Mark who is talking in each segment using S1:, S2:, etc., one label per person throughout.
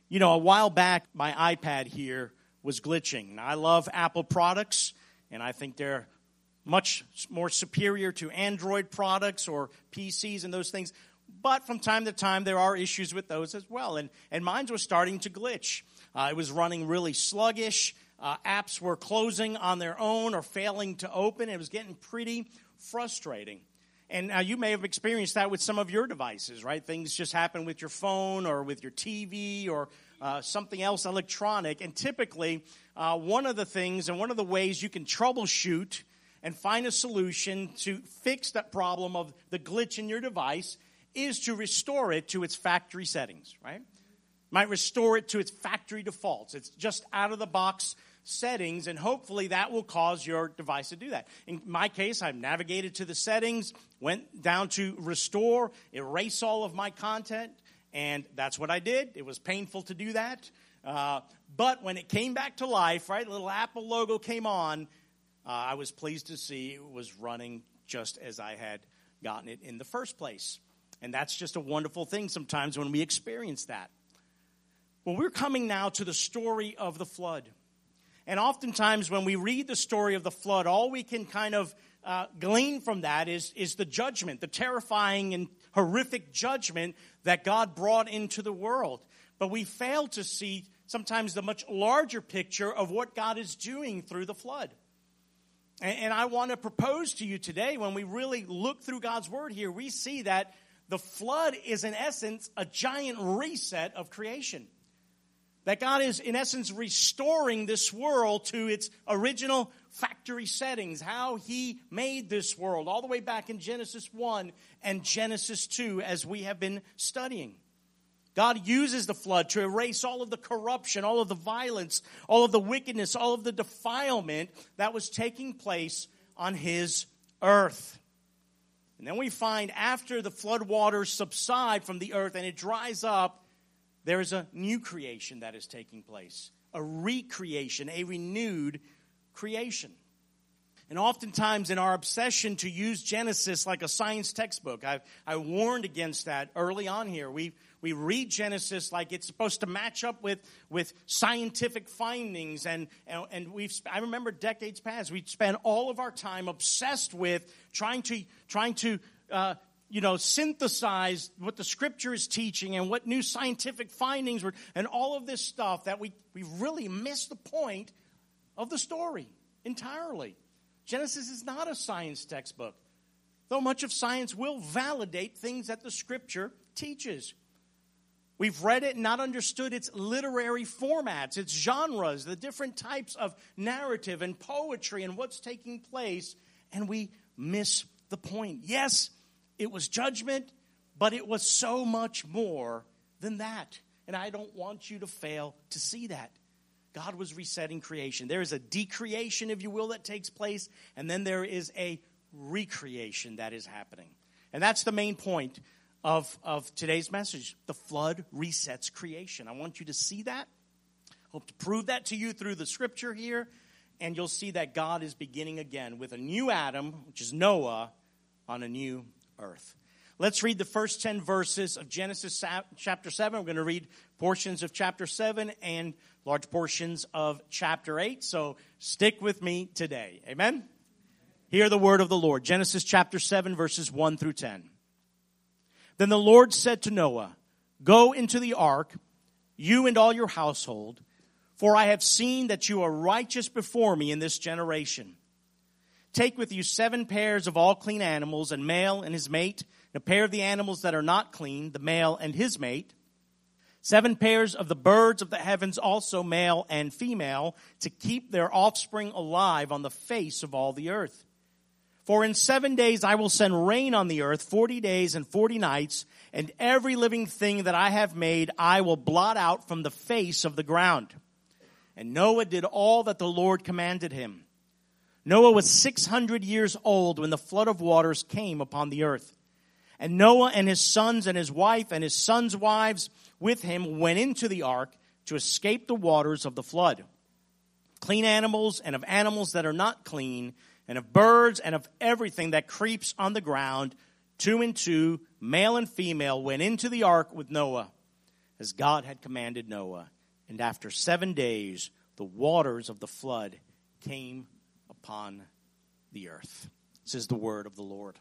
S1: A while back, my iPad here was glitching. Now, I love Apple products, and I think they're much more superior to Android products or PCs and those things. But from time to time, there are issues with those as well. And mine was starting to glitch. It was running really sluggish. Apps were closing on their own or failing to open. It was getting pretty frustrating. And you may have experienced that with some of your devices, right? Things just happen with your phone or with your TV or something else electronic. And typically, one of the things and one of the ways you can troubleshoot and find a solution to fix that problem of the glitch in your device is to restore it to its factory settings, right? Might restore it to its factory defaults. It's just out of the box settings, and hopefully that will cause your device to do that. In my case, I've navigated to the settings, went down to restore, erase all of my content, and that's what I did. It was painful to do that. But when it came back to life, right, the little Apple logo came on, I was pleased to see it was running just as I had gotten it in the first place. And that's just a wonderful thing sometimes when we experience that. Well, we're coming now to the story of the flood. And oftentimes when we read the story of the flood, all we can kind of glean from that is the judgment, the terrifying and horrific judgment that God brought into the world. But we fail to see sometimes the much larger picture of what God is doing through the flood. And I want to propose to you today, when we really look through God's word here, we see that the flood is in essence a giant reset of creation. That God is, in essence, restoring this world to its original factory settings, how He made this world, all the way back in Genesis 1 and Genesis 2, as we have been studying. God uses the flood to erase all of the corruption, all of the violence, all of the wickedness, all of the defilement that was taking place on His earth. And then we find after the flood waters subside from the earth and it dries up, there is a new creation that is taking place, a recreation, a renewed creation. And oftentimes in our obsession to use Genesis like a science textbook, I warned against that early on here. We read Genesis like it's supposed to match up with scientific findings. And I remember decades past, we'd spend all of our time obsessed with trying to synthesize what the Scripture is teaching and what new scientific findings were, and all of this stuff that we really missed the point of the story entirely. Genesis is not a science textbook, though much of science will validate things that the Scripture teaches. We've read it and not understood its literary formats, its genres, the different types of narrative and poetry and what's taking place, and we miss the point. Yes, it was judgment, but it was so much more than that. And I don't want you to fail to see that. God was resetting creation. There is a decreation, if you will, that takes place, and then there is a recreation that is happening. And that's the main point of today's message. The flood resets creation. I want you to see that. Hope to prove that to you through the Scripture here, and you'll see that God is beginning again with a new Adam, which is Noah, on a new earth. Let's read the first 10 verses of Genesis chapter 7. We're going to read portions of chapter 7 and large portions of chapter 8. So stick with me today. Amen? Hear the word of the Lord. Genesis chapter 7, verses 1 through 10. Then the Lord said to Noah, "Go into the ark, you and all your household, for I have seen that you are righteous before me in this generation. Take with you 7 pairs of all clean animals, and male and his mate, and a pair of the animals that are not clean, the male and his mate. 7 pairs of the birds of the heavens, also male and female, to keep their offspring alive on the face of all the earth. For in 7 days I will send rain on the earth, 40 days and 40 nights, and every living thing that I have made I will blot out from the face of the ground." And Noah did all that the Lord commanded him. Noah was 600 years old when the flood of waters came upon the earth. And Noah and his sons and his wife and his sons' wives with him went into the ark to escape the waters of the flood. Clean animals and of animals that are not clean, and of birds and of everything that creeps on the ground, 2 and 2, male and female, went into the ark with Noah. as God had commanded Noah. And after 7 days, the waters of the flood came upon the earth. This is the word of the Lord.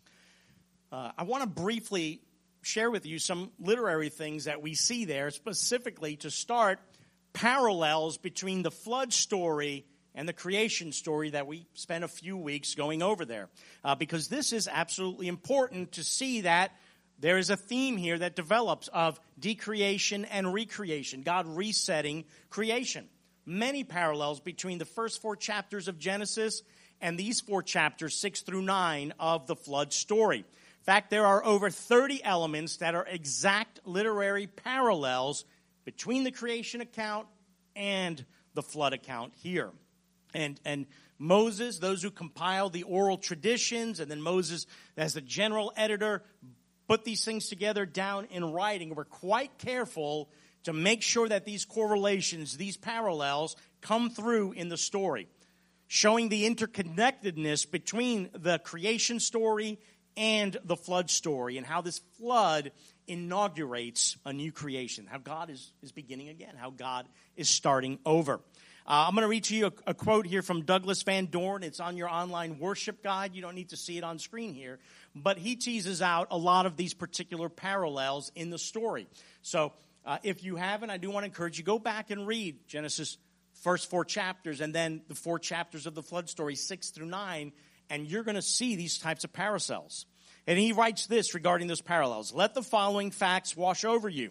S1: I want to briefly share with you some literary things that we see there, specifically to start parallels between the flood story and the creation story that we spent a few weeks going over there. Because this is absolutely important to see that there is a theme here that develops of decreation and recreation, God resetting creation. Many parallels between the first 4 chapters of Genesis and these 4 chapters, 6 through 9, of the flood story. In fact, there are over 30 elements that are exact literary parallels between the creation account and the flood account here. And Moses, those who compiled the oral traditions, and then Moses as the general editor, put these things together down in writing. We're quite careful to make sure that these correlations, these parallels, come through in the story, showing the interconnectedness between the creation story and the flood story, and how this flood inaugurates a new creation, how God is beginning again, how God is starting over. I'm going to read to you a quote here from Douglas Van Dorn. It's on your online worship guide. You don't need to see it on screen here. But he teases out a lot of these particular parallels in the story. So if you haven't, I do want to encourage you, go back and read Genesis first 4 chapters and then the 4 chapters of the flood story, 6 through 9, and you're going to see these types of parallels. And he writes this regarding those parallels. Let the following facts wash over you.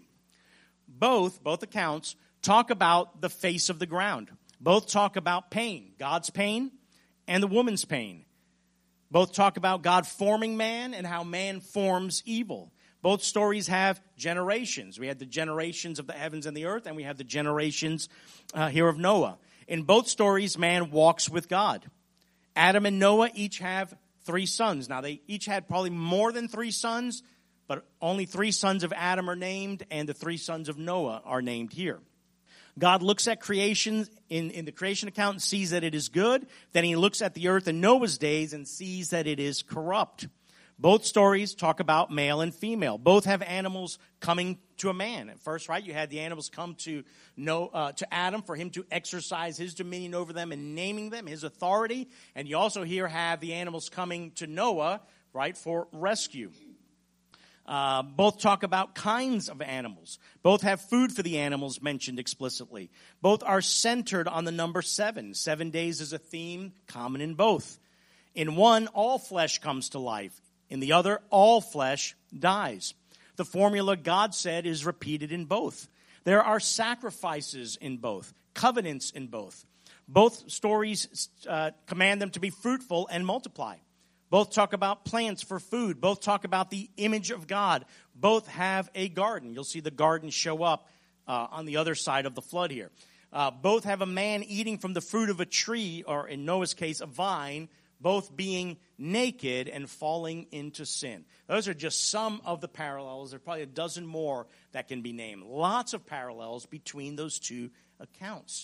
S1: Both accounts talk about the face of the ground. Both talk about pain, God's pain and the woman's pain. Both talk about God forming man and how man forms evil. Both stories have generations. We had the generations of the heavens and the earth, and we have the generations here of Noah. In both stories, man walks with God. Adam and Noah each have 3 sons. Now, they each had probably more than 3 sons, but only 3 sons of Adam are named, and the 3 sons of Noah are named here. God looks at creation in the creation account and sees that it is good. Then he looks at the earth in Noah's days and sees that it is corrupt. Both stories talk about male and female. Both have animals coming to a man. At first, right, you had the animals come to Adam for him to exercise his dominion over them and naming them, his authority. And you also here have the animals coming to Noah, right, for rescue. Both talk about kinds of animals. Both have food for the animals mentioned explicitly. Both are centered on the number 7. 7 days is a theme common in both. In one, all flesh comes to life. In the other, all flesh dies. The formula God said is repeated in both. There are sacrifices in both, covenants in both. Both stories command them to be fruitful and multiply. Both talk about plants for food. Both talk about the image of God. Both have a garden. You'll see the garden show up on the other side of the flood here. Both have a man eating from the fruit of a tree, or in Noah's case, a vine, both being naked and falling into sin. Those are just some of the parallels. There are probably a dozen more that can be named. Lots of parallels between those 2 accounts.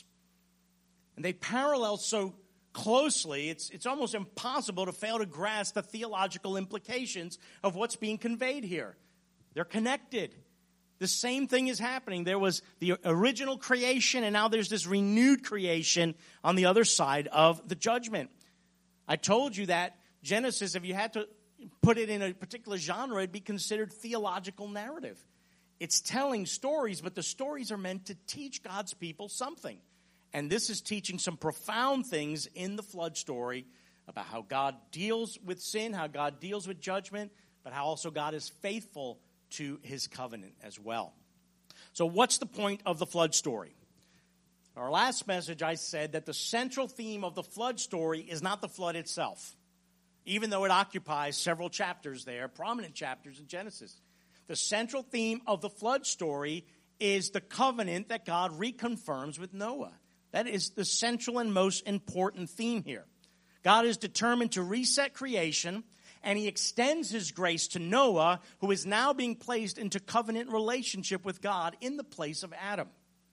S1: And they parallel so closely, it's almost impossible to fail to grasp the theological implications of what's being conveyed here. They're connected. The same thing is happening. There was the original creation, and now there's this renewed creation on the other side of the judgment. I told you that Genesis, if you had to put it in a particular genre, it'd be considered theological narrative. It's telling stories, but the stories are meant to teach God's people something. And this is teaching some profound things in the flood story about how God deals with sin, how God deals with judgment, but how also God is faithful to his covenant as well. So what's the point of the flood story? In our last message, I said that the central theme of the flood story is not the flood itself, even though it occupies several chapters there, prominent chapters in Genesis. The central theme of the flood story is the covenant that God reconfirms with Noah. That is the central and most important theme here. God is determined to reset creation, and he extends his grace to Noah, who is now being placed into covenant relationship with God in the place of Adam.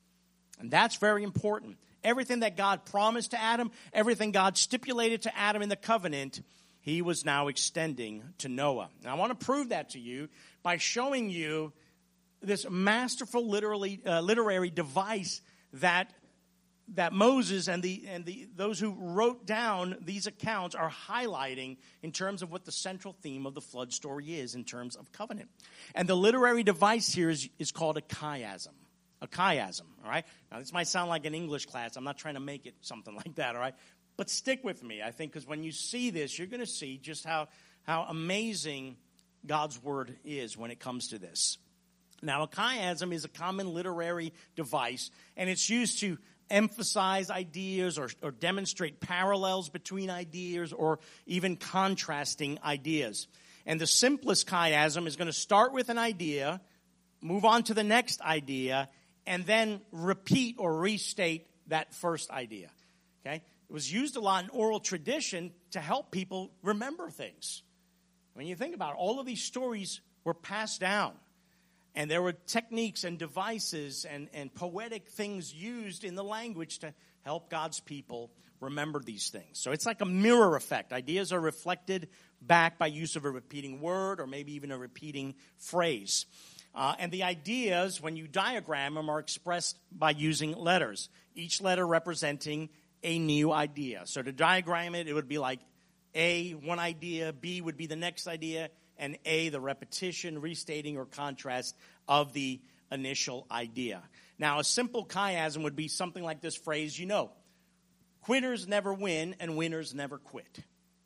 S1: And that's very important. Everything that God promised to Adam, everything God stipulated to Adam in the covenant, he was now extending to Noah. Now, I want to prove that to you by showing you this masterful literary device that Moses and those who wrote down these accounts are highlighting in terms of what the central theme of the flood story is in terms of covenant. And the literary device here is called a chiasm. A chiasm, all right? Now, this might sound like an English class. I'm not trying to make it something like that, all right? But stick with me, I think, because when you see this, you're going to see just how amazing God's word is when it comes to this. Now, a chiasm is a common literary device, and it's used to emphasize ideas or demonstrate parallels between ideas or even contrasting ideas. And the simplest chiasm is going to start with an idea, move on to the next idea, and then repeat or restate that first idea. Okay? It was used a lot in oral tradition to help people remember things. When you think about it, all of these stories were passed down. And there were techniques and devices and poetic things used in the language to help God's people remember these things. So it's like a mirror effect. Ideas are reflected back by use of a repeating word or maybe even a repeating phrase. And the ideas, when you diagram them, are expressed by using letters, each letter representing a new idea. So to diagram it, it would be like A, one idea, B would be the next idea, and A, the repetition, restating, or contrast of the initial idea. Now, a simple chiasm would be something like this phrase, quitters never win and winners never quit.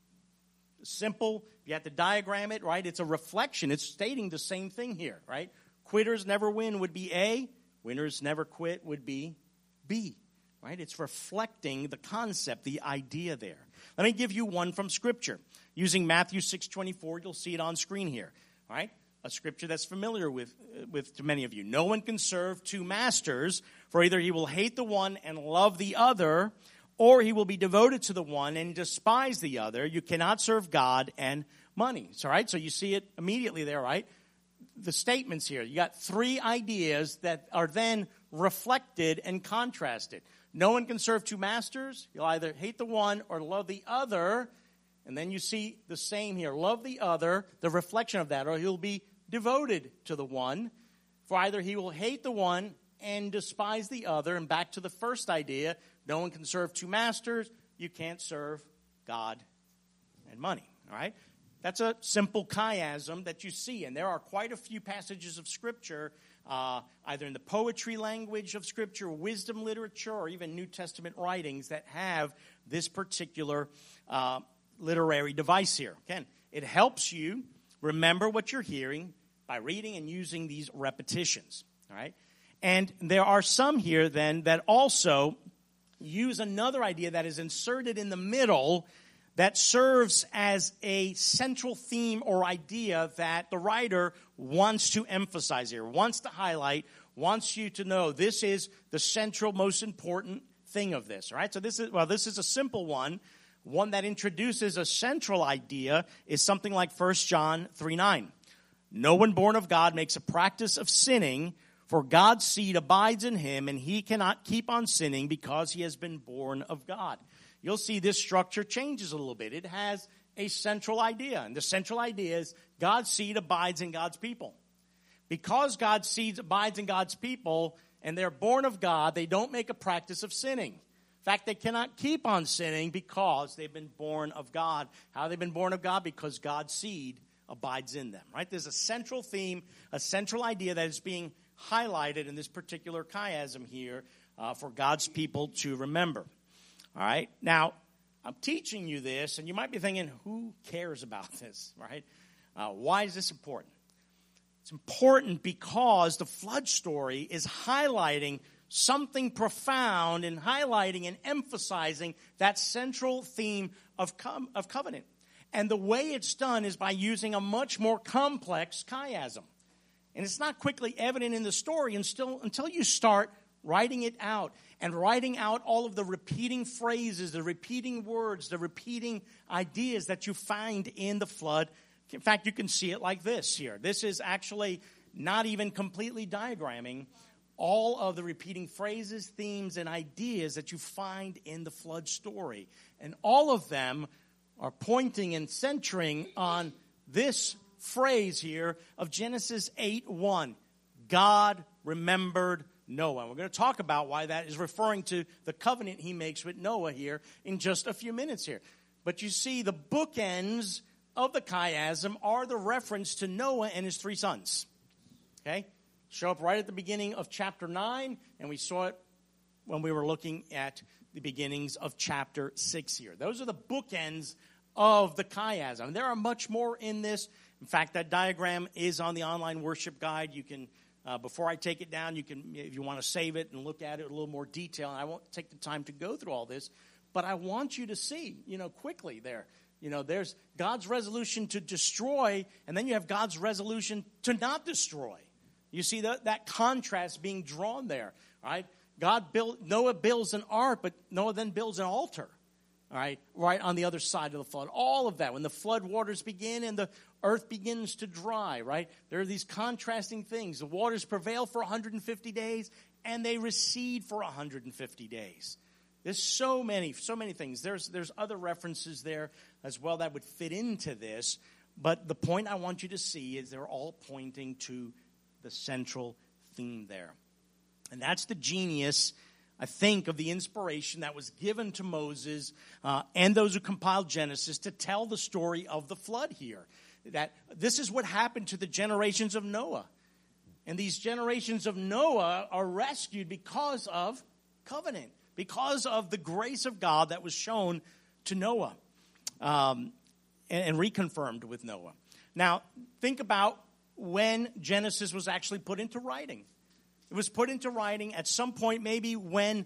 S1: Simple, you have to diagram it, right? It's a reflection. It's stating the same thing here, right? Quitters never win would be A, winners never quit would be B, right? It's reflecting the concept, the idea there. Let me give you one from Scripture. Using Matthew 6:24, you'll see it on screen here, all right? A scripture that's familiar with to many of you. No one can serve two masters, for either he will hate the one and love the other, or he will be devoted to the one and despise the other. You cannot serve God and money. All right? So you see it immediately there, right? The statements here. You got three ideas that are then reflected and contrasted. No one can serve two masters. You'll either hate the one or love the other. And then you see the same here. Love the other, the reflection of that, or he'll be devoted to the one. For either he will hate the one and despise the other. And back to the first idea, no one can serve two masters. You can't serve God and money. All right? That's a simple chiasm that you see. And there are quite a few passages of Scripture, either in the poetry language of Scripture, wisdom literature, or even New Testament writings that have this particular literary device here. Again, it helps you remember what you're hearing by reading and using these repetitions. All right? And there are some here then that also use another idea that is inserted in the middle that serves as a central theme or idea that the writer wants to emphasize here, wants to highlight, wants you to know this is the central, most important thing of this. All right? So this is a simple one. One that introduces a central idea is something like 1 John 3:9. No one born of God makes a practice of sinning, for God's seed abides in him, and he cannot keep on sinning because he has been born of God. You'll see this structure changes a little bit. It has a central idea, and the central idea is God's seed abides in God's people. Because God's seed abides in God's people, and they're born of God, they don't make a practice of sinning. In fact, they cannot keep on sinning because they've been born of God. How have they been born of God? Because God's seed abides in them, right? There's a central theme, a central idea that is being highlighted in this particular chiasm here for God's people to remember. All right? Now, I'm teaching you this, and you might be thinking, who cares about this, right? Why is this important? It's important because the flood story is highlighting something profound and highlighting and emphasizing that central theme of covenant. And the way it's done is by using a much more complex chiasm. And it's not quickly evident in the story until you start writing it out and writing out all of the repeating phrases, the repeating words, the repeating ideas that you find in the flood. In fact, you can see it like this here. This is actually not even completely diagramming all of the repeating phrases, themes, and ideas that you find in the flood story. And all of them are pointing and centering on this phrase here of Genesis 8:1. God remembered Noah. And we're going to talk about why that is referring to the covenant he makes with Noah here in just a few minutes here. But you see, the bookends of the chiasm are the reference to Noah and his 3 sons. Okay? Show up right at the beginning of chapter 9, and we saw it when we were looking at the beginnings of chapter 6 here. Those are the bookends of the chiasm. There are much more in this. In fact, that diagram is on the online worship guide. You can, before I take it down, you can, if you want to save it and look at it in a little more detail. And I won't take the time to go through all this, but I want you to see, quickly there. There's God's resolution to destroy, and then you have God's resolution to not destroy. You see that contrast being drawn there, right? Noah builds an ark, but Noah then builds an altar, all right on the other side of the flood. All of that, when the flood waters begin and the earth begins to dry, right? There are these contrasting things. The waters prevail for 150 days, and they recede for 150 days. There's so many things. There's other references there as well that would fit into this, but the point I want you to see is they're all pointing to the central theme there. And that's the genius, I think, of the inspiration that was given to Moses and those who compiled Genesis to tell the story of the flood here. That this is what happened to the generations of Noah. And these generations of Noah are rescued because of covenant, because of the grace of God that was shown to Noah and reconfirmed with Noah. Now, think about when Genesis was actually put into writing. It was put into writing at some point, maybe when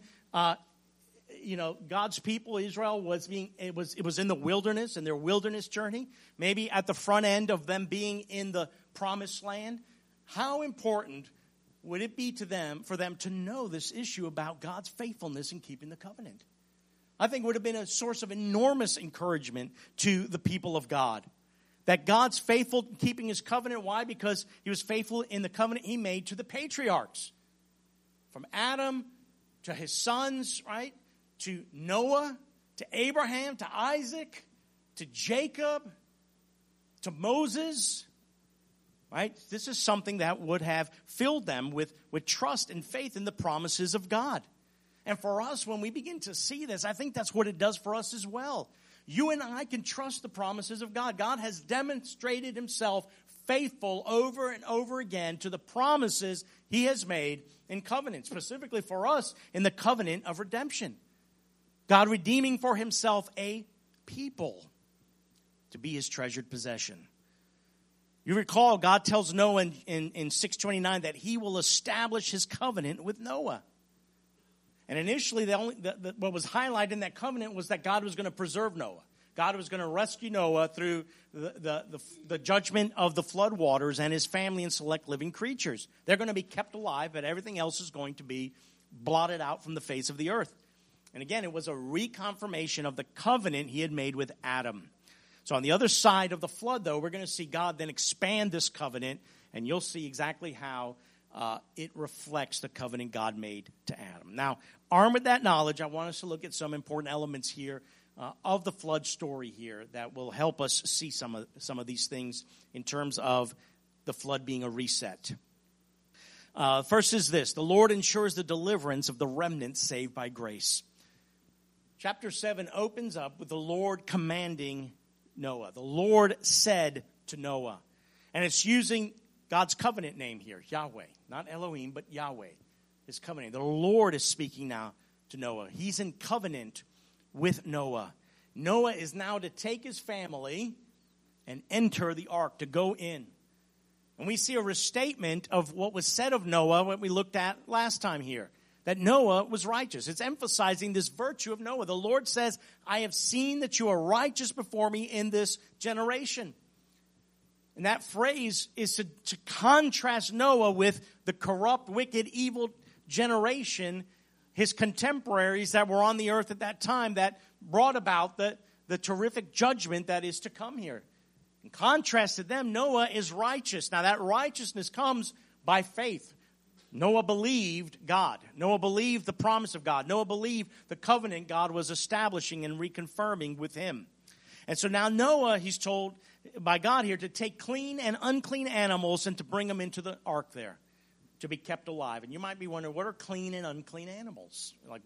S1: God's people, Israel, was in the wilderness, in their wilderness journey. Maybe at the front end of them being in the promised land. How important would it be for them to know this issue about God's faithfulness in keeping the covenant? I think it would have been a source of enormous encouragement to the people of God. That God's faithful in keeping his covenant. Why? Because he was faithful in the covenant he made to the patriarchs. From Adam to his sons, right? To Noah, to Abraham, to Isaac, to Jacob, to Moses. Right? This is something that would have filled them with trust and faith in the promises of God. And for us, when we begin to see this, I think that's what it does for us as well. You and I can trust the promises of God. God has demonstrated himself faithful over and over again to the promises he has made in covenant, specifically for us in the covenant of redemption. God redeeming for himself a people to be his treasured possession. You recall, God tells Noah in 629 that he will establish his covenant with Noah. And initially, what was highlighted in that covenant was that God was going to preserve Noah. God was going to rescue Noah through the judgment of the flood waters and his family and select living creatures. They're going to be kept alive, but everything else is going to be blotted out from the face of the earth. And again, it was a reconfirmation of the covenant he had made with Adam. So on the other side of the flood, though, we're going to see God then expand this covenant, and you'll see exactly how it reflects the covenant God made to Adam. Now, armed with that knowledge, I want us to look at some important elements here of the flood story here that will help us see some of these things in terms of the flood being a reset. First is this: the Lord ensures the deliverance of the remnant saved by grace. Chapter 7 opens up with the Lord commanding Noah. The Lord said to Noah, and it's using God's covenant name here, Yahweh, not Elohim, but Yahweh, his covenant. The Lord is speaking now to Noah. He's in covenant with Noah. Noah is now to take his family and enter the ark, to go in. And we see a restatement of what was said of Noah, what we looked at last time here, that Noah was righteous. It's emphasizing this virtue of Noah. The Lord says, I have seen that you are righteous before me in this generation. And that phrase is to contrast Noah with the corrupt, wicked, evil generation, his contemporaries that were on the earth at that time that brought about the terrific judgment that is to come here. In contrast to them, Noah is righteous. Now that righteousness comes by faith. Noah believed God. Noah believed the promise of God. Noah believed the covenant God was establishing and reconfirming with him. And so now Noah, he's told by God here to take clean and unclean animals and to bring them into the ark there, to be kept alive. And you might be wondering, what are clean and unclean animals? Like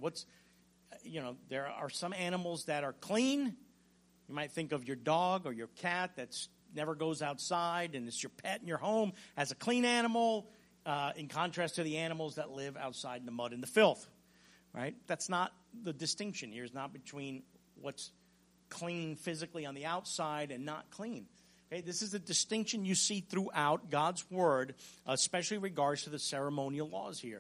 S1: there are some animals that are clean. You might think of your dog or your cat that's never goes outside and it's your pet in your home as a clean animal, in contrast to the animals that live outside in the mud and the filth, right? That's not the distinction here. It's not between what's clean physically on the outside and not clean. Okay, this is a distinction you see throughout God's word, especially in regards to the ceremonial laws here.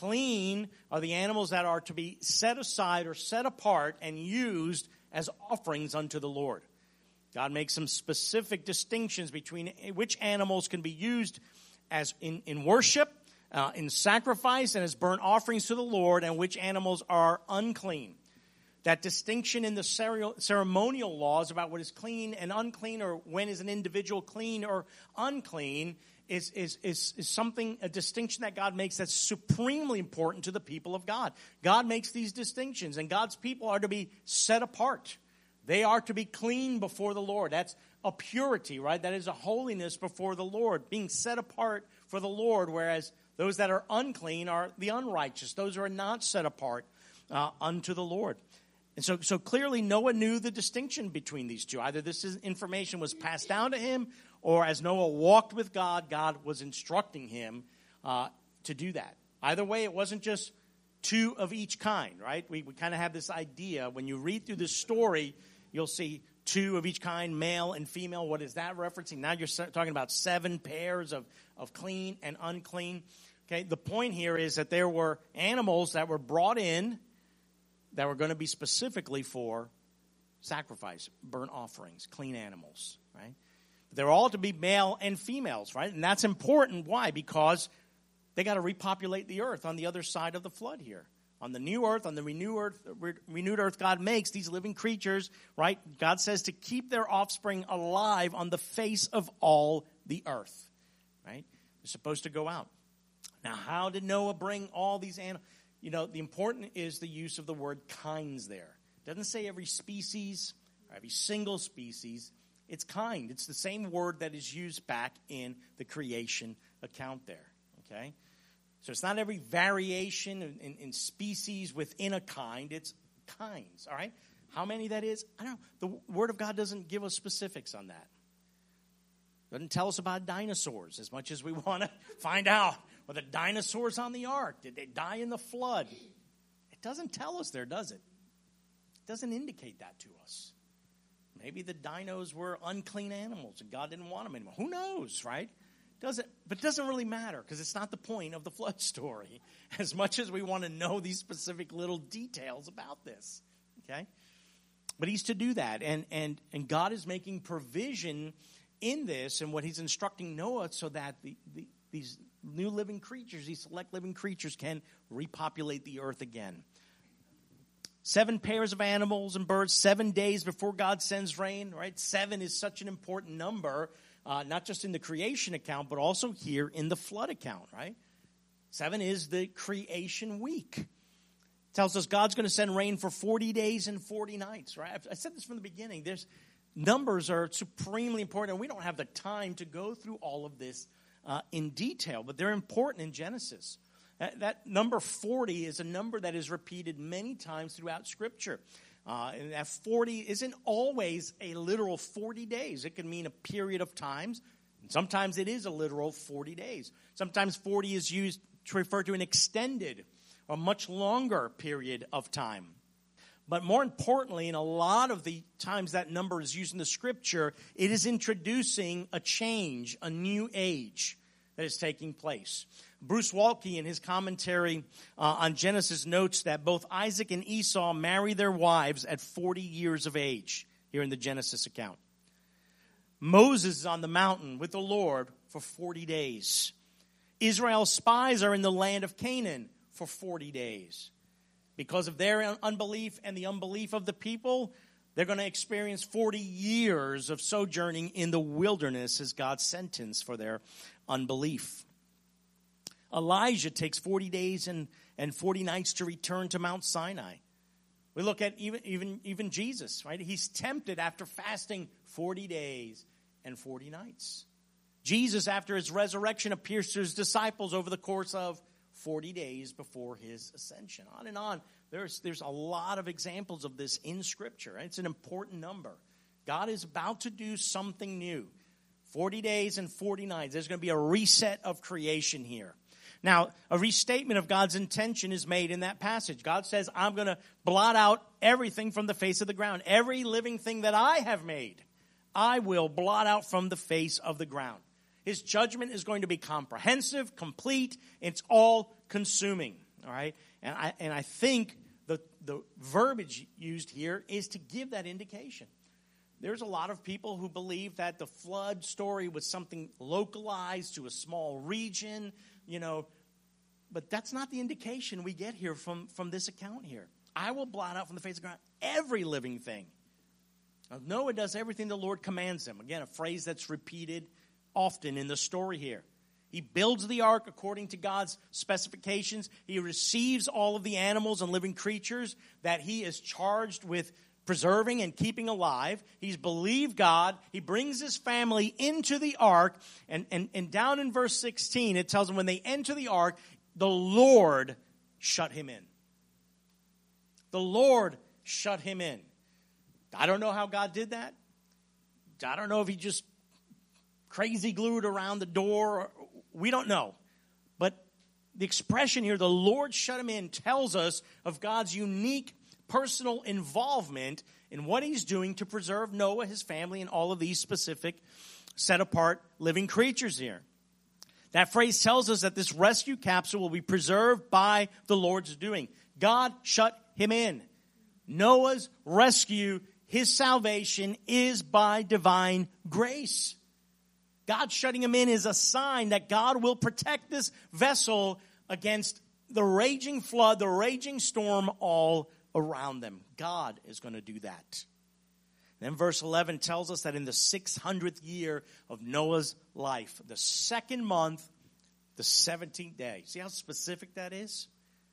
S1: Clean are the animals that are to be set aside or set apart and used as offerings unto the Lord. God makes some specific distinctions between which animals can be used as in worship, in sacrifice, and as burnt offerings to the Lord, and which animals are unclean. That distinction in the ceremonial laws about what is clean and unclean, or when is an individual clean or unclean, is something, a distinction that God makes that's supremely important to the people of God. God makes these distinctions, and God's people are to be set apart. They are to be clean before the Lord. That's a purity, right? That is a holiness before the Lord, being set apart for the Lord, whereas those that are unclean are the unrighteous, those who are not set apart unto the Lord. And so clearly Noah knew the distinction between these two. Either this information was passed down to him, or as Noah walked with God, God was instructing him to do that. Either way, it wasn't just two of each kind, right? We kind of have this idea. When you read through this story, you'll see two of each kind, male and female. What is that referencing? Now you're talking about 7 pairs of clean and unclean. Okay, the point here is that there were animals that were brought in that were going to be specifically for sacrifice, burnt offerings, clean animals, right? They're all to be male and females, right? And that's important. Why? Because they got to repopulate the earth on the other side of the flood here. On the new earth, on the renewed earth God makes, these living creatures, right? God says to keep their offspring alive on the face of all the earth, right? They're supposed to go out. Now, how did Noah bring all these animals? The important is the use of the word kinds there. It doesn't say every species or every single species. It's kind. It's the same word that is used back in the creation account there, okay? So it's not every variation in species within a kind. It's kinds, all right? How many that is, I don't know. The Word of God doesn't give us specifics on that. Doesn't tell us about dinosaurs as much as we want to find out. Were the dinosaurs on the ark? Did they die in the flood? It doesn't tell us there, does it? It doesn't indicate that to us. Maybe the dinos were unclean animals and God didn't want them anymore. Who knows, right? But it doesn't really matter because it's not the point of the flood story as much as we want to know these specific little details about this, okay? But he's to do that, and God is making provision in this and what he's instructing Noah so that these new living creatures, these select living creatures can repopulate the earth again. 7 pairs of animals and birds, 7 days before God sends rain, right? 7 is such an important number, not just in the creation account, but also here in the flood account, right? 7 is the creation week. It tells us God's going to send rain for 40 days and 40 nights, right? I said this from the beginning. Numbers are supremely important, and we don't have the time to go through all of this in detail, but they're important in Genesis. That number 40 is a number that is repeated many times throughout Scripture. And that 40 isn't always a literal 40 days. It can mean a period of times. And sometimes it is a literal 40 days. Sometimes 40 is used to refer to an extended or much longer period of time. But more importantly, in a lot of the times that number is used in the Scripture, it is introducing a change, a new age that is taking place. Bruce Waltke, in his commentary on Genesis, notes that both Isaac and Esau marry their wives at 40 years of age, here in the Genesis account. Moses is on the mountain with the Lord for 40 days. Israel's spies are in the land of Canaan for 40 days. Because of their unbelief and the unbelief of the people, they're going to experience 40 years of sojourning in the wilderness as God's sentence for their unbelief. Elijah takes 40 days and 40 nights to return to Mount Sinai. We look at even Jesus, right? He's tempted after fasting 40 days and 40 nights. Jesus, after his resurrection, appears to his disciples over the course of 40 days before his ascension. On and on. There's a lot of examples of this in Scripture. And it's an important number. God is about to do something new. 40 days and 40 nights. There's going to be a reset of creation here. Now, a restatement of God's intention is made in that passage. God says, I'm going to blot out everything from the face of the ground. Every living thing that I have made, I will blot out from the face of the ground. His judgment is going to be comprehensive, complete. It's all consuming. All right? And I think the verbiage used here is to give that indication. There's a lot of people who believe that the flood story was something localized to a small region, but that's not the indication we get here from this account here. I will blot out from the face of the ground every living thing. Now, Noah does everything the Lord commands him. Again, a phrase that's repeated often in the story here. He builds the ark according to God's specifications. He receives all of the animals and living creatures that he is charged with preserving and keeping alive. He's believed God. He brings his family into the ark. And down in verse 16, it tells them when they enter the ark, the Lord shut him in. The Lord shut him in. I don't know how God did that. I don't know if he just crazy glued around the door. We don't know. But the expression here, the Lord shut him in, tells us of God's unique personal involvement in what he's doing to preserve Noah, his family, and all of these specific set-apart living creatures here. That phrase tells us that this rescue capsule will be preserved by the Lord's doing. God shut him in. Noah's rescue, his salvation, is by divine grace. God shutting him in is a sign that God will protect this vessel against the raging flood, the raging storm all around them. God is going to do that. Then verse 11 tells us that in the 600th year of Noah's life, the second month, the 17th day. See how specific that is?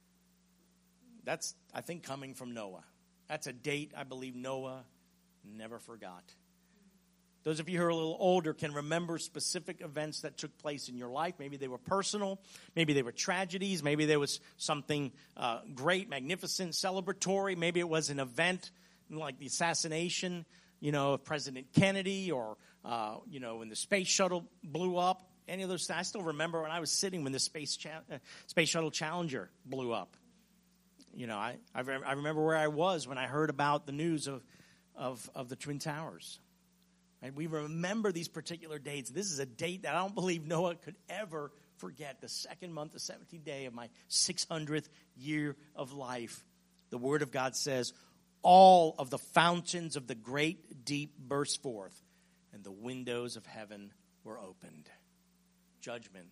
S1: That's, I think, coming from Noah. That's a date I believe Noah never forgot. Those of you who are a little older can remember specific events that took place in your life. Maybe they were personal. Maybe they were tragedies. Maybe there was something great, magnificent, celebratory. Maybe it was an event like the assassination, of President Kennedy or, when the space shuttle blew up. Any of those things. I still remember when I was sitting when the space shuttle Challenger blew up. I remember where I was when I heard about the news of the Twin Towers. And we remember these particular dates. This is a date that I don't believe Noah could ever forget. The second month, the 17th day of my 600th year of life. The Word of God says, all of the fountains of the great deep burst forth, and the windows of heaven were opened. Judgment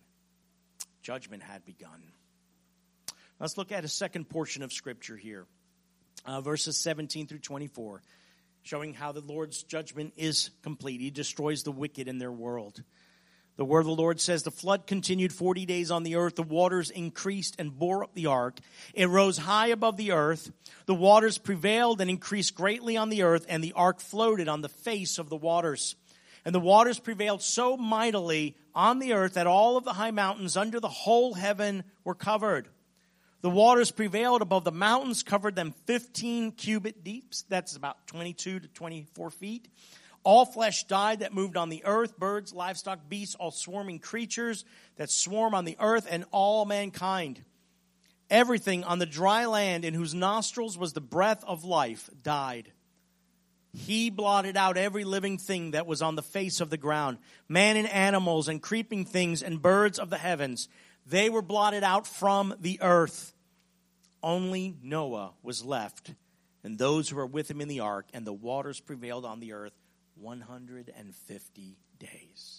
S1: had begun. Let's look at a second portion of Scripture here. Verses 17 through 24. Showing how the Lord's judgment is complete. He destroys the wicked in their world. The word of the Lord says, the flood continued 40 days on the earth. The waters increased and bore up the ark. It rose high above the earth. The waters prevailed and increased greatly on the earth, and the ark floated on the face of the waters. And the waters prevailed so mightily on the earth that all of the high mountains under the whole heaven were covered. The waters prevailed above the mountains, covered them 15 cubit deep. That's about 22 to 24 feet. All flesh died that moved on the earth, birds, livestock, beasts, all swarming creatures that swarm on the earth, and all mankind. Everything on the dry land in whose nostrils was the breath of life died. He blotted out every living thing that was on the face of the ground, man and animals and creeping things and birds of the heavens. They were blotted out from the earth. Only Noah was left, and those who were with him in the ark, and the waters prevailed on the earth 150 days.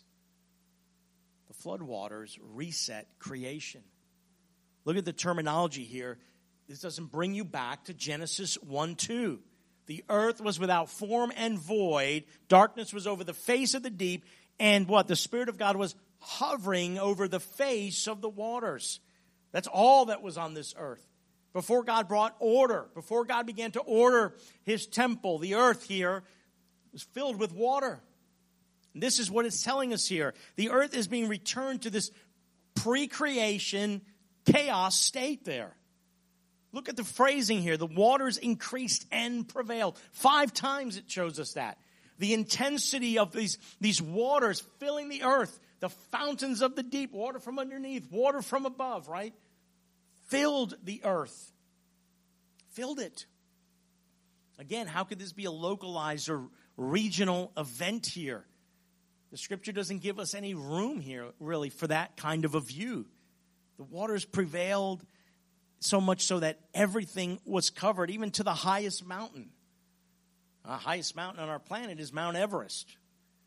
S1: The flood waters reset creation. Look at the terminology here. This doesn't bring you back to Genesis 1:2. The earth was without form and void. Darkness was over the face of the deep. And what? The Spirit of God was hovering over the face of the waters. That's all that was on this earth. Before God brought order, before God began to order his temple, the earth here was filled with water. And this is what it's telling us here. The earth is being returned to this pre-creation chaos state there. Look at the phrasing here. The waters increased and prevailed. 5 times it shows us that. The intensity of these waters filling the earth, the fountains of the deep, water from underneath, water from above, right? Filled the earth. Filled it. Again, how could this be a localized or regional event here? The scripture doesn't give us any room here, really, for that kind of a view. The waters prevailed so much so that everything was covered, even to the highest mountain. The highest mountain on our planet is Mount Everest.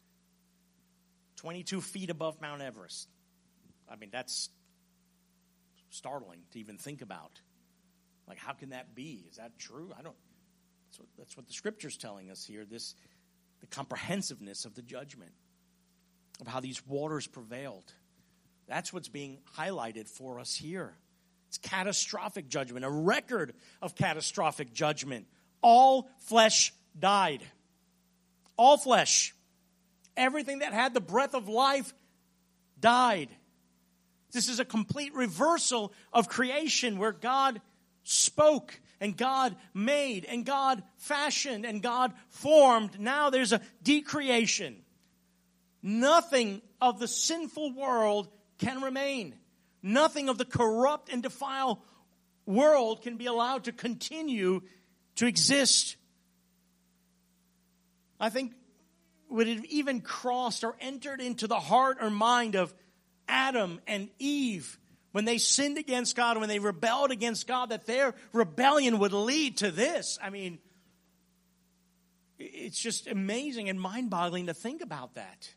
S1: 22 feet above Mount Everest. I mean, that's startling to even think about. Like, how can that be? Is that true? That's what the scripture's telling us here. The comprehensiveness of the judgment, of how these waters prevailed. That's what's being highlighted for us here. It's catastrophic judgment, a record of catastrophic judgment. All flesh died. All flesh. Everything that had the breath of life died. This is a complete reversal of creation where God spoke and God made and God fashioned and God formed. Now there's a decreation. Nothing of the sinful world can remain. Nothing of the corrupt and defiled world can be allowed to continue to exist. I think would it even crossed or entered into the heart or mind of Adam and Eve when they sinned against God, when they rebelled against God, that their rebellion would lead to this. I mean, it's just amazing and mind-boggling to think about that.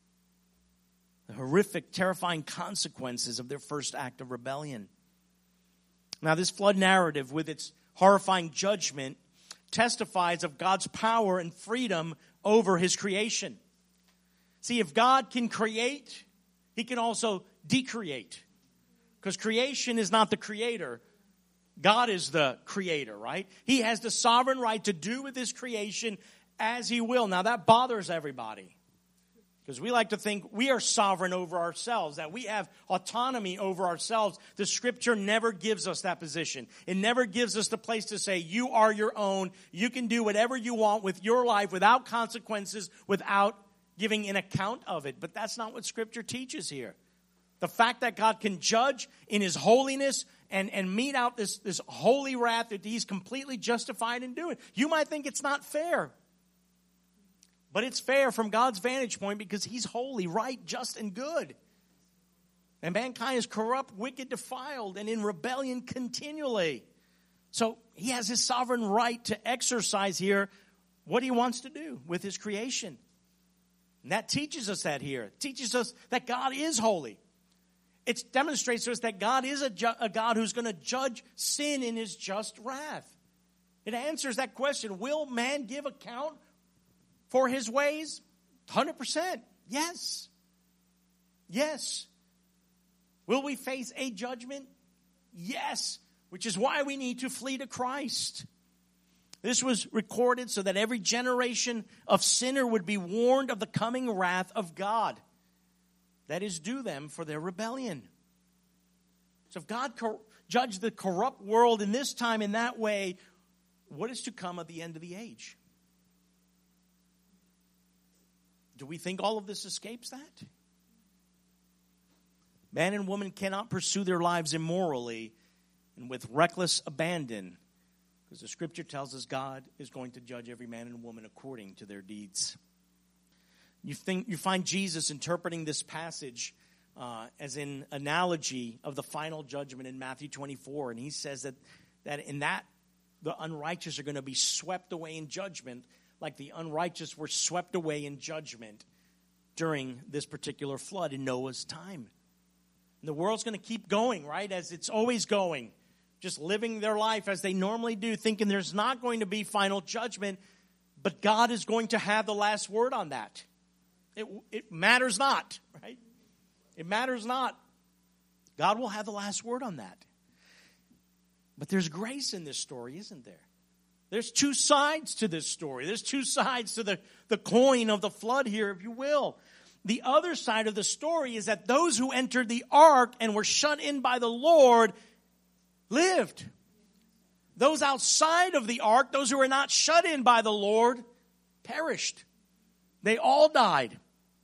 S1: The horrific, terrifying consequences of their first act of rebellion. Now, this flood narrative, with its horrifying judgment, testifies of God's power and freedom over his creation. See, if God can create, he can also decreate. Because creation is not the creator. God is the creator, right? He has the sovereign right to do with his creation as he will. Now, that bothers everybody. Because we like to think we are sovereign over ourselves, that we have autonomy over ourselves. The scripture never gives us that position. It never gives us the place to say, you are your own. You can do whatever you want with your life without consequences, without giving an account of it. But that's not what scripture teaches here. The fact that God can judge in his holiness and mete out this holy wrath that he's completely justified in doing. You might think it's not fair. But it's fair from God's vantage point because he's holy, right, just, and good. And mankind is corrupt, wicked, defiled, and in rebellion continually. So he has his sovereign right to exercise here what he wants to do with his creation. And that teaches us that here. It teaches us that God is holy. It demonstrates to us that God is a God who's going to judge sin in his just wrath. It answers that question, will man give account for his ways? 100%. Yes. Yes. Will we face a judgment? Yes. Which is why we need to flee to Christ. This was recorded so that every generation of sinner would be warned of the coming wrath of God that is due them for their rebellion. So if God judged the corrupt world in this time in that way, what is to come at the end of the age? Do we think all of this escapes that? Man and woman cannot pursue their lives immorally and with reckless abandon, because the scripture tells us God is going to judge every man and woman according to their deeds. You find Jesus interpreting this passage as an analogy of the final judgment in Matthew 24, and he says that in that the unrighteous are going to be swept away in judgment, like the unrighteous were swept away in judgment during this particular flood in Noah's time. And the world's going to keep going, right, as it's always going, just living their life as they normally do, thinking there's not going to be final judgment, but God is going to have the last word on that. It matters not, right? It matters not. God will have the last word on that. But there's grace in this story, isn't there? There's two sides to this story. There's two sides to the coin of the flood here, if you will. The other side of the story is that those who entered the ark and were shut in by the Lord lived. Those outside of the ark, those who were not shut in by the Lord, perished. They all died.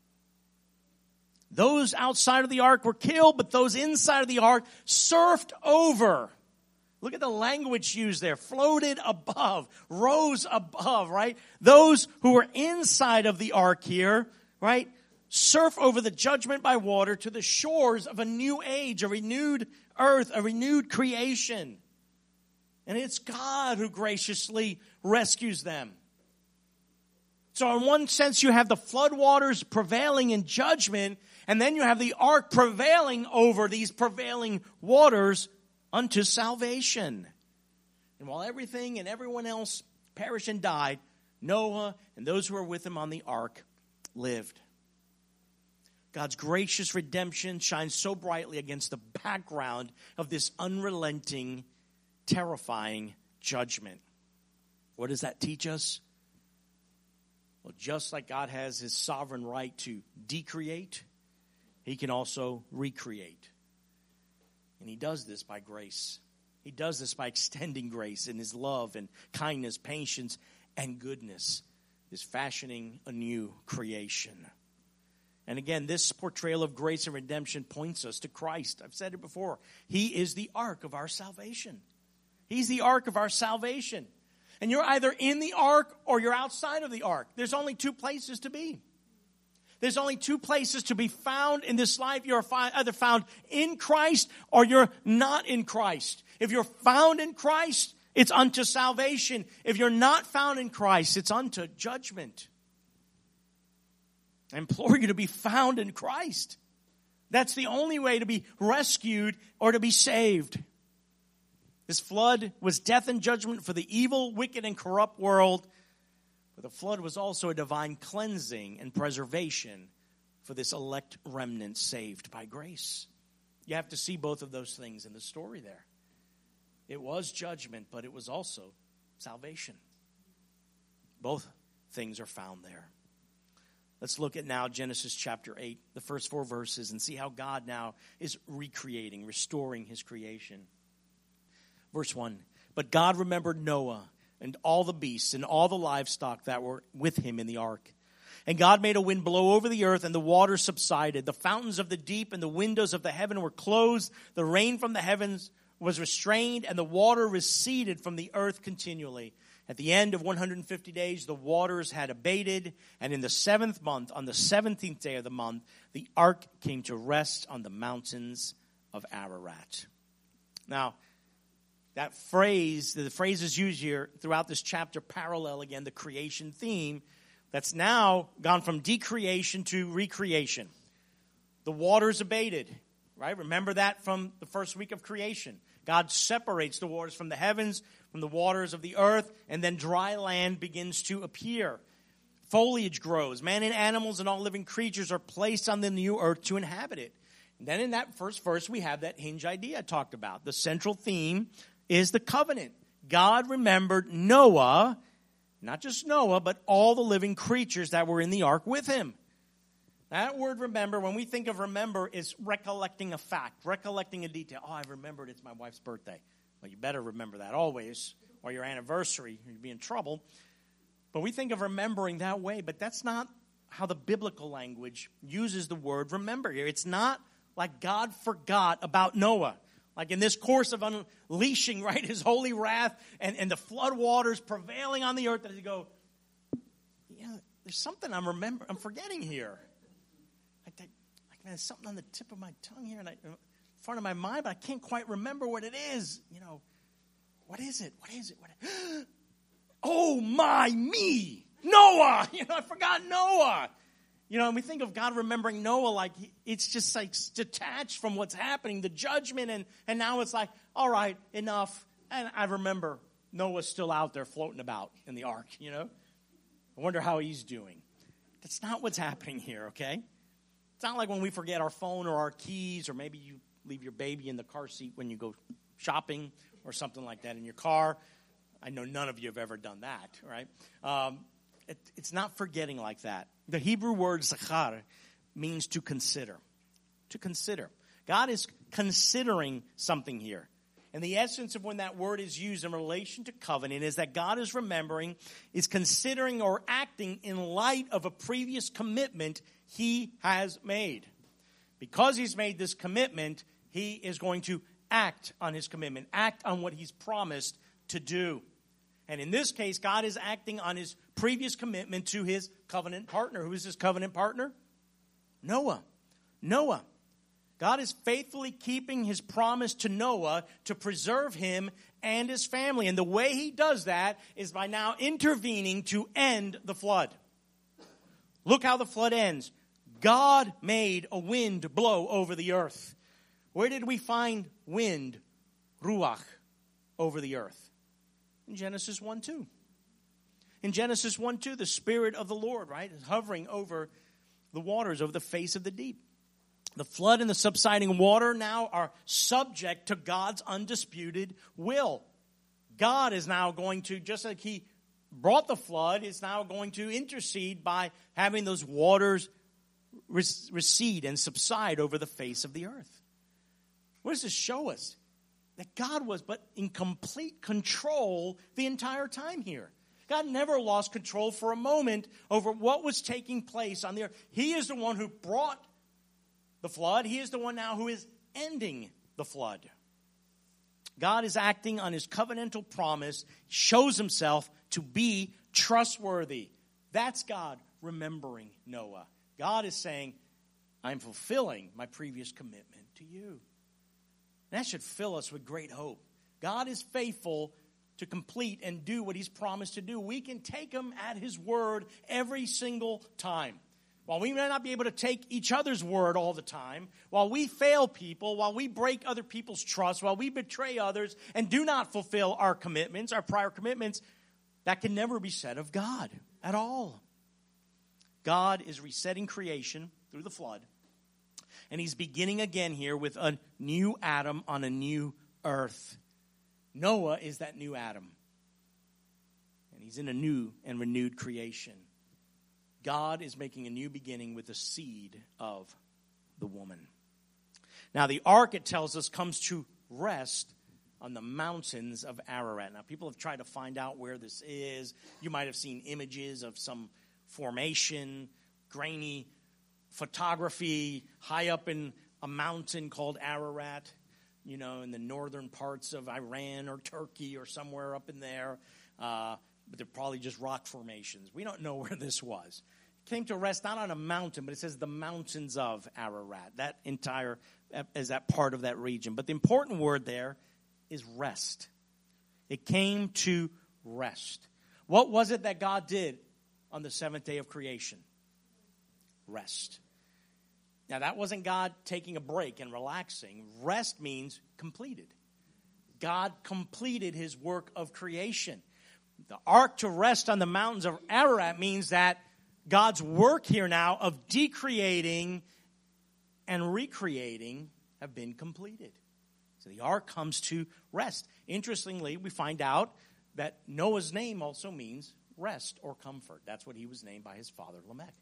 S1: Those outside of the ark were killed, but those inside of the ark surfed over. Look at the language used there. Floated above, rose above, right? Those who were inside of the ark here, right, surf over the judgment by water to the shores of a new age, a renewed earth, a renewed creation. And it's God who graciously rescues them. So in one sense, you have the floodwaters prevailing in judgment, and then you have the ark prevailing over these prevailing waters unto salvation. And while everything and everyone else perished and died, Noah and those who were with him on the ark lived. God's gracious redemption shines so brightly against the background of this unrelenting, terrifying judgment. What does that teach us? Well, just like God has his sovereign right to decreate, he can also recreate. And he does this by grace. He does this by extending grace in his love and kindness, patience, and goodness. Is fashioning a new creation. And again, this portrayal of grace and redemption points us to Christ. I've said it before. He is the ark of our salvation. He's the ark of our salvation. And you're either in the ark or you're outside of the ark. There's only two places to be. There's only two places to be found in this life. You're either found in Christ or you're not in Christ. If you're found in Christ, it's unto salvation. If you're not found in Christ, it's unto judgment. I implore you to be found in Christ. That's the only way to be rescued or to be saved. This flood was death and judgment for the evil, wicked, and corrupt world. But the flood was also a divine cleansing and preservation for this elect remnant saved by grace. You have to see both of those things in the story there. It was judgment, but it was also salvation. Both things are found there. Let's look at now Genesis chapter 8, the first 4 verses, and see how God now is recreating, restoring his creation. Verse 1, but God remembered Noah and all the beasts and all the livestock that were with him in the ark. And God made a wind blow over the earth, and the waters subsided. The fountains of the deep and the windows of the heaven were closed. The rain from the heavens was restrained, and the water receded from the earth continually. At the end of 150 days, the waters had abated, and in the 7th month, on the 17th day of the month, the ark came to rest on the mountains of Ararat. Now, that phrase, the phrases used here throughout this chapter parallel, again, the creation theme that's now gone from decreation to recreation. The waters abated, right? Remember that from the first week of creation. God separates the waters from the heavens, from the waters of the earth, and then dry land begins to appear. Foliage grows. Man and animals and all living creatures are placed on the new earth to inhabit it. And then in that first verse, we have that hinge idea I talked about. The central theme is the covenant. God remembered Noah, not just Noah, but all the living creatures that were in the ark with him. That word remember, when we think of remember, is recollecting a fact, recollecting a detail. Oh, I remembered it's my wife's birthday. Well, you better remember that always, or your anniversary, you'd be in trouble. But we think of remembering that way, but that's not how the biblical language uses the word remember here. It's not like God forgot about Noah. Like in this course of unleashing, right, his holy wrath and the flood waters prevailing on the earth, that he go, yeah, there's something I'm forgetting here. Like man, there's something on the tip of my tongue here and in front of my mind, but I can't quite remember what it is. You know, what is it? Oh me, Noah. You know, I forgot Noah. You know, and we think of God remembering Noah like it's just like detached from what's happening, the judgment, and now it's like, all right, enough. And I remember Noah's still out there floating about in the ark, you know. I wonder how he's doing. That's not what's happening here, okay? It's not like when we forget our phone or our keys, or maybe you leave your baby in the car seat when you go shopping or something like that in your car. I know none of you have ever done that, right? It's not forgetting like that. The Hebrew word zachar means to consider. To consider. God is considering something here. And the essence of when that word is used in relation to covenant is that God is remembering, is considering or acting in light of a previous commitment he has made. Because he's made this commitment, he is going to act on his commitment, act on what he's promised to do. And in this case, God is acting on his previous commitment to his covenant partner. Who is his covenant partner? Noah. Noah. God is faithfully keeping his promise to Noah to preserve him and his family. And the way he does that is by now intervening to end the flood. Look how the flood ends. God made a wind blow over the earth. Where did we find wind, ruach, over the earth? In Genesis 1:2. In Genesis 1:2, the Spirit of the Lord, right, is hovering over the waters, over the face of the deep. The flood and the subsiding water now are subject to God's undisputed will. God is now going to, just like he brought the flood, is now going to intercede by having those waters recede and subside over the face of the earth. What does this show us? That God was but in complete control the entire time here. God never lost control for a moment over what was taking place on the earth. He is the one who brought the flood. He is the one now who is ending the flood. God is acting on his covenantal promise, shows himself to be trustworthy. That's God remembering Noah. God is saying, I'm fulfilling my previous commitment to you. That should fill us with great hope. God is faithful to complete and do what he's promised to do. We can take him at his word every single time. While we may not be able to take each other's word all the time, while we fail people, while we break other people's trust, while we betray others and do not fulfill our commitments, our prior commitments, that can never be said of God at all. God is resetting creation through the flood. And he's beginning again here with a new Adam on a new earth. Noah is that new Adam. And he's in a new and renewed creation. God is making a new beginning with the seed of the woman. Now, the ark, it tells us, comes to rest on the mountains of Ararat. Now, people have tried to find out where this is. You might have seen images of some formation, grainy photography high up in a mountain called Ararat, you know, in the northern parts of Iran or Turkey or somewhere up in there. But they're probably just rock formations. We don't know where this was. It came to rest not on a mountain, but it says the mountains of Ararat. That entire, is that part of that region. But the important word there is rest. It came to rest. What was it that God did on the seventh day of creation? Rest. Now, that wasn't God taking a break and relaxing. Rest means completed. God completed his work of creation. The ark to rest on the mountains of Ararat means that God's work here now of decreating and recreating have been completed. So the ark comes to rest. Interestingly, we find out that Noah's name also means rest or comfort. That's what he was named by his father Lamech.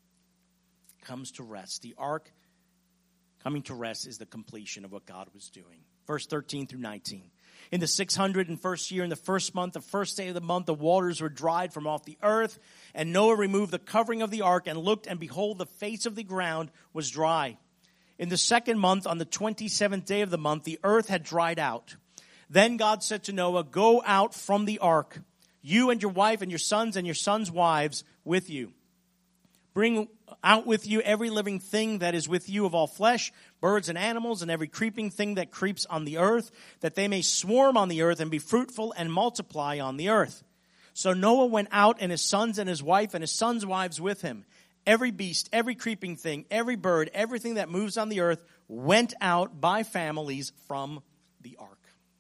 S1: Comes to rest. The ark coming to rest is the completion of what God was doing. Verse 13 through 19. In the 601st year, in the first month, the first day of the month, the waters were dried from off the earth. And Noah removed the covering of the ark and looked, and behold, the face of the ground was dry. In the second month, on the 27th day of the month, the earth had dried out. Then God said to Noah, go out from the ark, you and your wife and your sons' wives with you. Bring out with you every living thing that is with you of all flesh, birds and animals, and every creeping thing that creeps on the earth, that they may swarm on the earth and be fruitful and multiply on the earth. So Noah went out, and his sons and his wife and his sons' wives with him. Every beast, every creeping thing, every bird, everything that moves on the earth went out by families from the ark.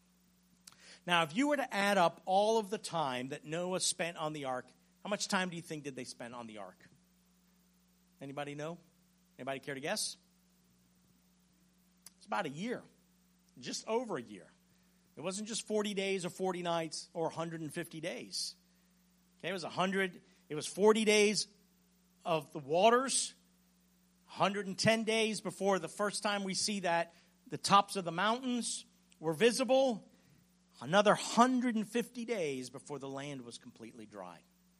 S1: Now, if you were to add up all of the time that Noah spent on the ark, how much time do you think did they spend on the ark? Anybody know? Anybody care to guess? It's about a year. Just over a year. It wasn't just 40 days or 40 nights or 150 days. Okay, it was 40 days of the waters, 110 days before the first time we see that the tops of the mountains were visible, another 150 days before the land was completely dry.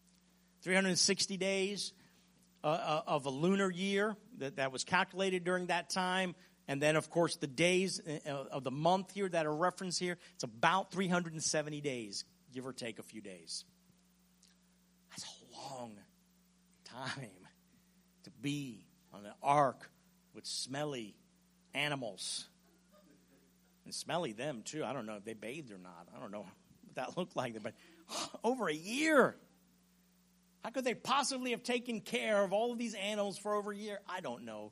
S1: 360 days of a lunar year that was calculated during that time. And then, of course, the days of the month here that are referenced here, it's about 370 days, give or take a few days. That's a long time to be on an ark with smelly animals. And smelly them, too. I don't know if they bathed or not. I don't know what that looked like. But over a year. How could they possibly have taken care of all of these animals for over a year? I don't know.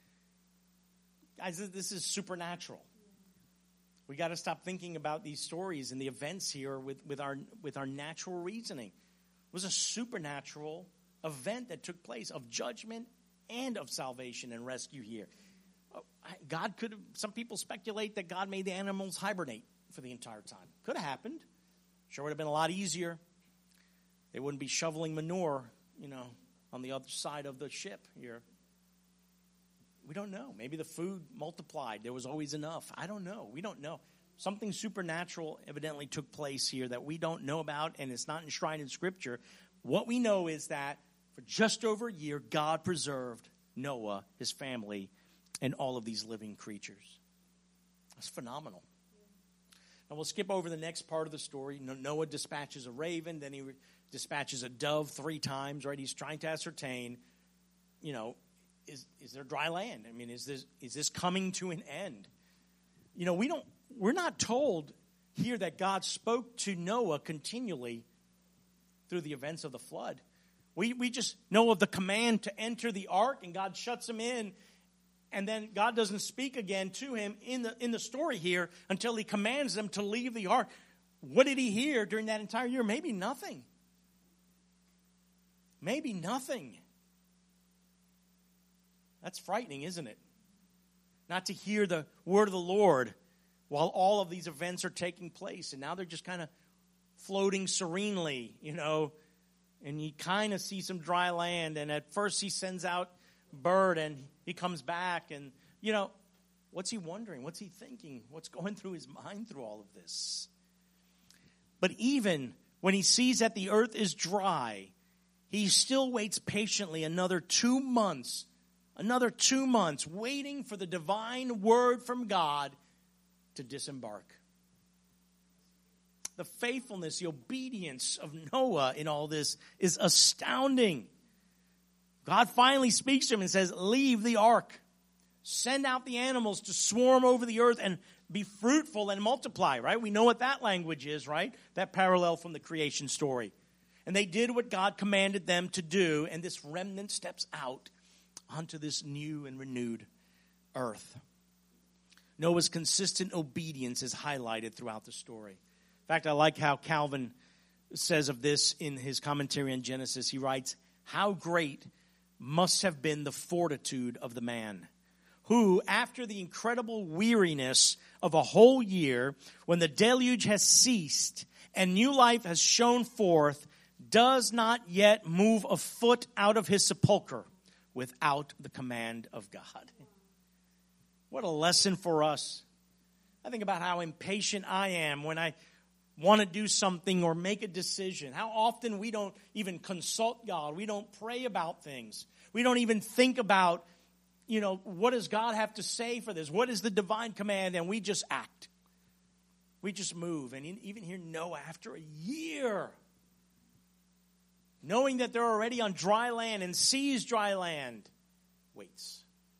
S1: Guys, this is supernatural. We got to stop thinking about these stories and the events here with our natural reasoning. It was a supernatural event that took place of judgment and of salvation and rescue here. God could have, some people speculate that God made the animals hibernate for the entire time. Could have happened. Sure would have been a lot easier. They wouldn't be shoveling manure, on the other side of the ship here. We don't know. Maybe the food multiplied. There was always enough. I don't know. We don't know. Something supernatural evidently took place here that we don't know about, and it's not enshrined in Scripture. What we know is that for just over a year, God preserved Noah, his family, and all of these living creatures. That's phenomenal. Now, we'll skip over the next part of the story. Noah dispatches a raven, then he dispatches a dove 3 times, right? He's trying to ascertain, is there dry land? I mean, is this coming to an end? We're not told here that God spoke to Noah continually through the events of the flood. We just know of the command to enter the ark, and God shuts him in, and then God doesn't speak again to him in the story here until he commands them to leave the ark. What did he hear during that entire year? Maybe nothing. Maybe nothing. That's frightening, isn't it? Not to hear the word of the Lord while all of these events are taking place. And now they're just kind of floating serenely, and you kind of see some dry land. And at first he sends out a bird and he comes back. And, what's he wondering? What's he thinking? What's going through his mind through all of this? But even when he sees that the earth is dry, he still waits patiently another 2 months. Another 2 months waiting for the divine word from God to disembark. The faithfulness, the obedience of Noah in all this is astounding. God finally speaks to him and says, leave the ark. Send out the animals to swarm over the earth and be fruitful and multiply, right? We know what that language is, right? That parallel from the creation story. And they did what God commanded them to do, and this remnant steps out onto this new and renewed earth. Noah's consistent obedience is highlighted throughout the story. In fact, I like how Calvin says of this in his commentary on Genesis. He writes, how great must have been the fortitude of the man who, after the incredible weariness of a whole year, when the deluge has ceased and new life has shone forth, does not yet move a foot out of his sepulcher without the command of God. What a lesson for us. I think about how impatient I am when I want to do something or make a decision. How often we don't even consult God. We don't pray about things. We don't even think about, what does God have to say for this? What is the divine command? And we just act. We just move. And even here, Noah, after a year, knowing that they're already on dry land and sees dry land, waits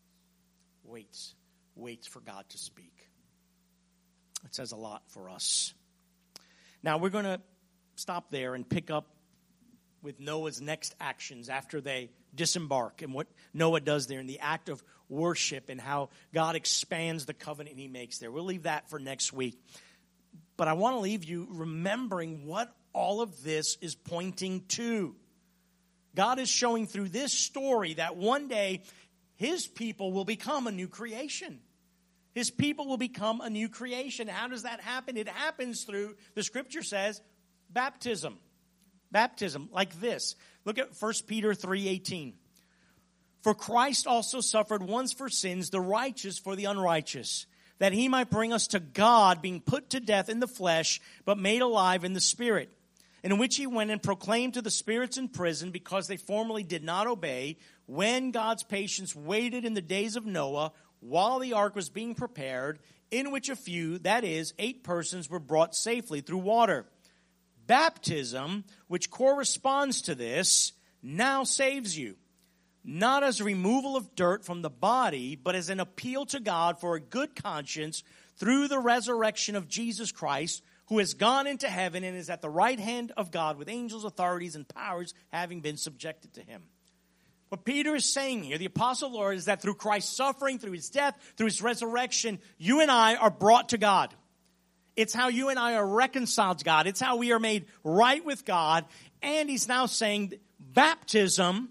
S1: for God to speak. It says a lot for us. Now, we're going to stop there and pick up with Noah's next actions after they disembark and what Noah does there in the act of worship and how God expands the covenant he makes there. We'll leave that for next week. But I want to leave you remembering what all of this is pointing to. God is showing through this story that one day his people will become a new creation. his people will become a new creation. How does that happen? It happens through, the scripture says, baptism. Baptism, like this. Look at 1 Peter 3:18. For Christ also suffered once for sins, the righteous for the unrighteous, that he might bring us to God, being put to death in the flesh, but made alive in the spirit. In which he went and proclaimed to the spirits in prison, because they formerly did not obey, when God's patience waited in the days of Noah, while the ark was being prepared, in which a few, that is, 8 persons, were brought safely through water. Baptism, which corresponds to this, now saves you, not as a removal of dirt from the body, but as an appeal to God for a good conscience through the resurrection of Jesus Christ, who has gone into heaven and is at the right hand of God with angels, authorities, and powers having been subjected to him. What Peter is saying here, the Apostle Lord, is that through Christ's suffering, through his death, through his resurrection, you and I are brought to God. It's how you and I are reconciled to God. It's how we are made right with God. And he's now saying baptism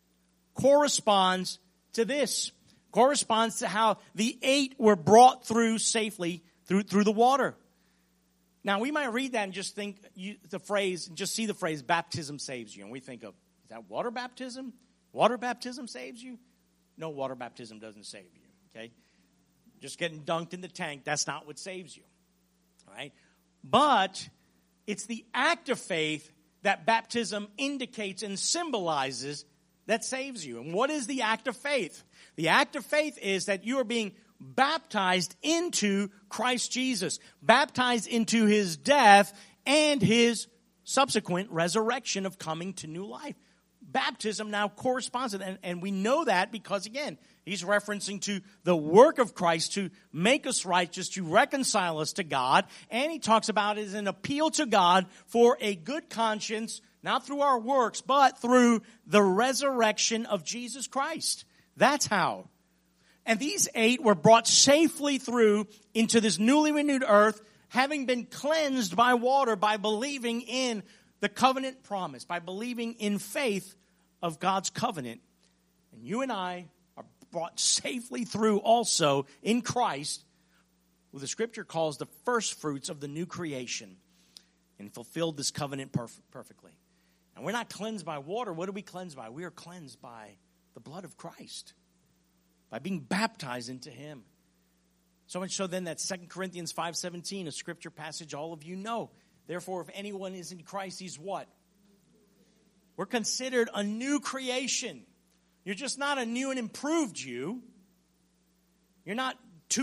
S1: corresponds to this. Corresponds to how the 8 were brought through safely through the water. Now, we might read that and just think just see the phrase, baptism saves you. And we think of, is that water baptism? Water baptism saves you? No, water baptism doesn't save you, okay? Just getting dunked in the tank, that's not what saves you, all right? But it's the act of faith that baptism indicates and symbolizes that saves you. And what is the act of faith? The act of faith is that you are being baptized into Christ Jesus, baptized into his death and his subsequent resurrection of coming to new life. Baptism now corresponds to that, and we know that because, again, he's referencing to the work of Christ to make us righteous, to reconcile us to God, and he talks about it as an appeal to God for a good conscience, not through our works, but through the resurrection of Jesus Christ. That's how. And these 8 were brought safely through into this newly renewed earth, having been cleansed by water, by believing in the covenant promise, by believing in faith of God's covenant. And you and I are brought safely through also in Christ, who the scripture calls the first fruits of the new creation, and fulfilled this covenant perfectly. And we're not cleansed by water. What are we cleansed by? We are cleansed by the blood of Christ, by being baptized into him. So much so then that 2 Corinthians 5:17, a scripture passage all of you know. Therefore, if anyone is in Christ, he's what? We're considered a new creation. You're just not a new and improved you. You're not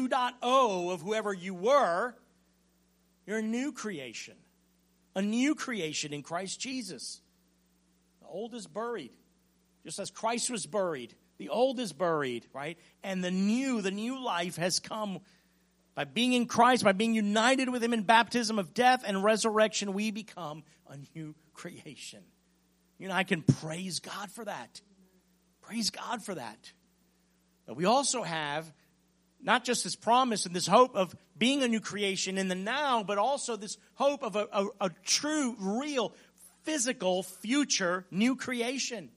S1: 2.0 of whoever you were. You're a new creation. A new creation in Christ Jesus. The old is buried. Just as Christ was buried, the old is buried, right? And the new life has come by being in Christ, by being united with him in baptism of death and resurrection. We become a new creation. You and I can praise God for that. Praise God for that. But we also have not just this promise and this hope of being a new creation in the now, but also this hope of a true, real, physical, future new creation.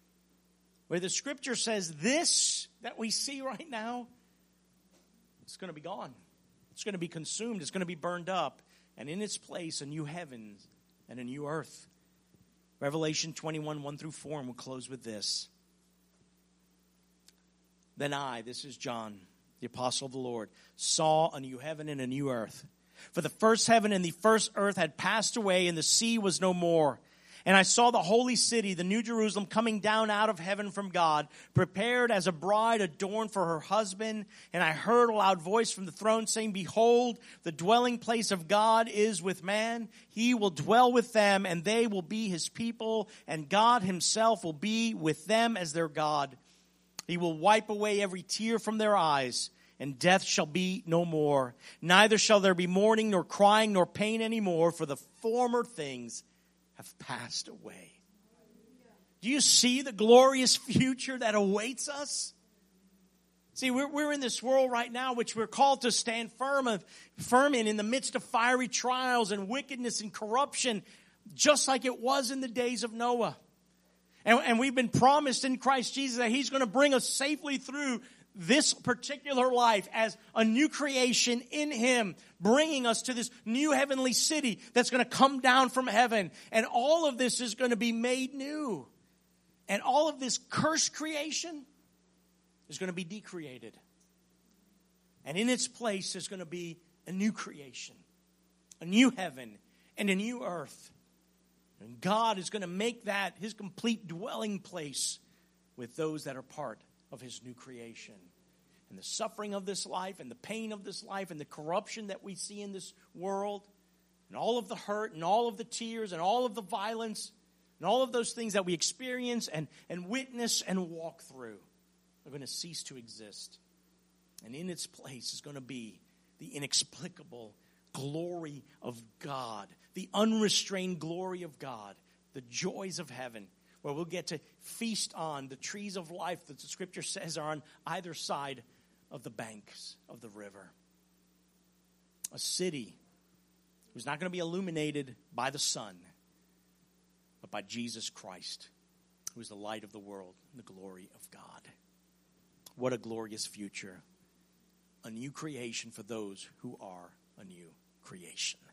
S1: Where the scripture says this that we see right now, it's going to be gone. It's going to be consumed. It's going to be burned up. And in its place, a new heavens and a new earth. Revelation 21, 1-4, and we'll close with this. Then I, this is John, the apostle of the Lord, saw a new heaven and a new earth. For the first heaven and the first earth had passed away, and the sea was no more. And I saw the holy city, the New Jerusalem, coming down out of heaven from God, prepared as a bride adorned for her husband. And I heard a loud voice from the throne saying, Behold, the dwelling place of God is with man. He will dwell with them, and they will be his people, and God himself will be with them as their God. He will wipe away every tear from their eyes, and death shall be no more. Neither shall there be mourning, nor crying, nor pain anymore, for the former things have passed away. Do you see the glorious future that awaits us? See, we're in this world right now which we're called to stand firm in the midst of fiery trials and wickedness and corruption, just like it was in the days of Noah. And we've been promised in Christ Jesus that he's going to bring us safely through this particular life as a new creation in him, bringing us to this new heavenly city that's going to come down from heaven. And all of this is going to be made new. And all of this cursed creation is going to be decreated. And in its place is going to be a new creation, a new heaven, and a new earth. And God is going to make that his complete dwelling place with those that are part of his new creation. And the suffering of this life and the pain of this life and the corruption that we see in this world and all of the hurt and all of the tears and all of the violence and all of those things that we experience and witness and walk through are going to cease to exist. And in its place is going to be the inexplicable glory of God, the unrestrained glory of God, the joys of heaven, where we'll get to feast on the trees of life that the scripture says are on either side of the banks of the river. A city who's not going to be illuminated by the sun, but by Jesus Christ, who is the light of the world and the glory of God. What a glorious future. A new creation for those who are a new creation.